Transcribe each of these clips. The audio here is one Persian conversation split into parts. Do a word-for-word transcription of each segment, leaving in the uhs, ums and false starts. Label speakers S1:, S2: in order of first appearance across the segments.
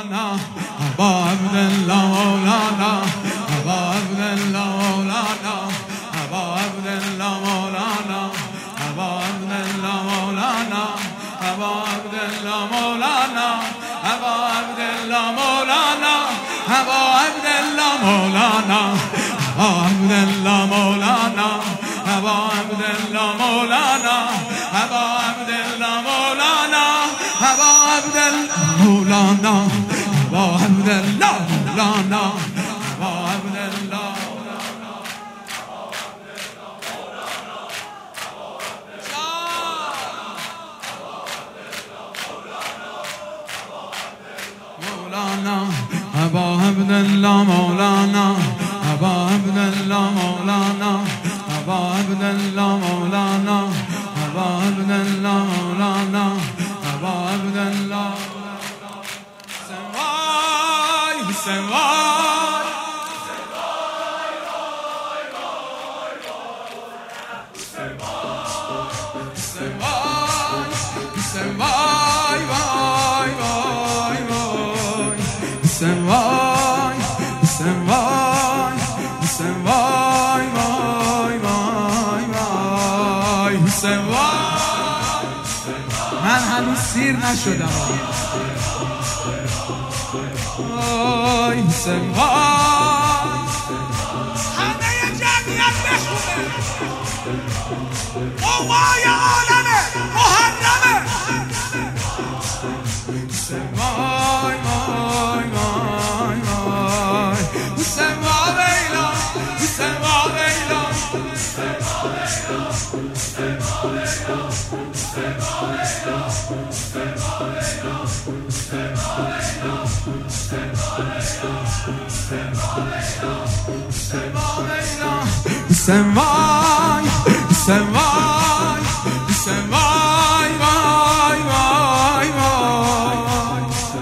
S1: مولانا ابا عبدالله مولانا ابا عبدالله مولانا ابا عبدالله مولانا ابا عبدالله مولانا ابا عبدالله مولانا ابا عبدالله مولانا ابا عبدالله مولانا ابا عبدالله مولانا ابا عبدالله مولانا ابا عبدالله مولانا ابا عبدالله مولانا ابا عبدالله مولانا ابا عبدالله مولانا ابا عبدالله مولانا ابا عبدالله مولانا ابا عبدالله مولانا ابا عبدالله مولانا ابا عبدالله سوای سوای سوای وای وای وای سوای سوای سوای وای وای وای سوای من هنوز سیر نشدم وای سوای
S2: همه جمعیت بخونه قوای عالمه محرمه
S1: وای وای وای وای حسین و لیلا حسین و لیلا حسین وای حسین وای حسین وای وای وای وای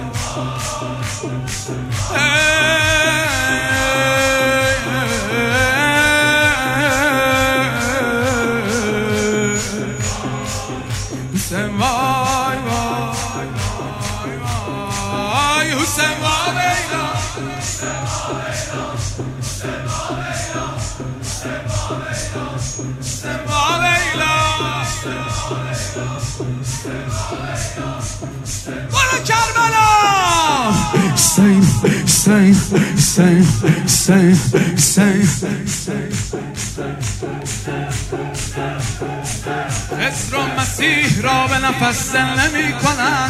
S1: حسین وای وای وای حسین وای لیلا حسین وای لیلا
S2: برو کربلا
S1: Same, same, same, same, same, same. خضر و مسیح را به نفس دل نمی کنند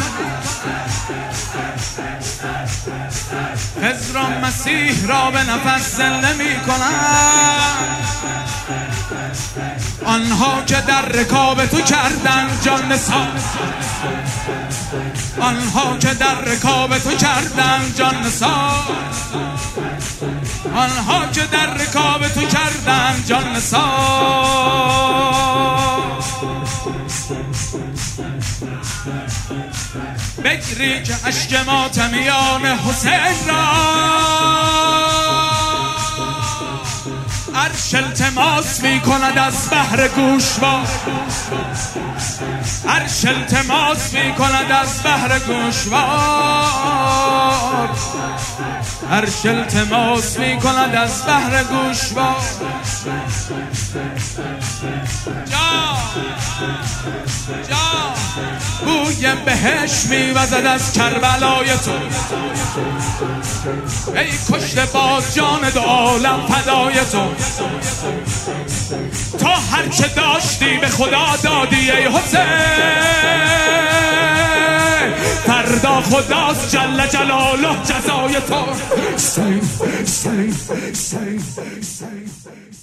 S1: خضر و مسیح را به نفس دل نمی کنند آنها که در رکاب تو کردن جان نثار آنها که در رکاب تو کردن جان نثار آنها که در رکاب تو کردن جان نثار بگری که اشک ماتمیان حسین را عرش التماس می کند از بحر گوشوار عرش التماس می کند از بحر گوشوار عرش التماس می کند از بحر گوشوار جا جا بوی بهشت می وزد از کربلای تو ای کشته باز جان دو عالم فدای تو تو هر چه داشتی به خدا دادی ای حسین فردا خداست جل جلاله جزای تو.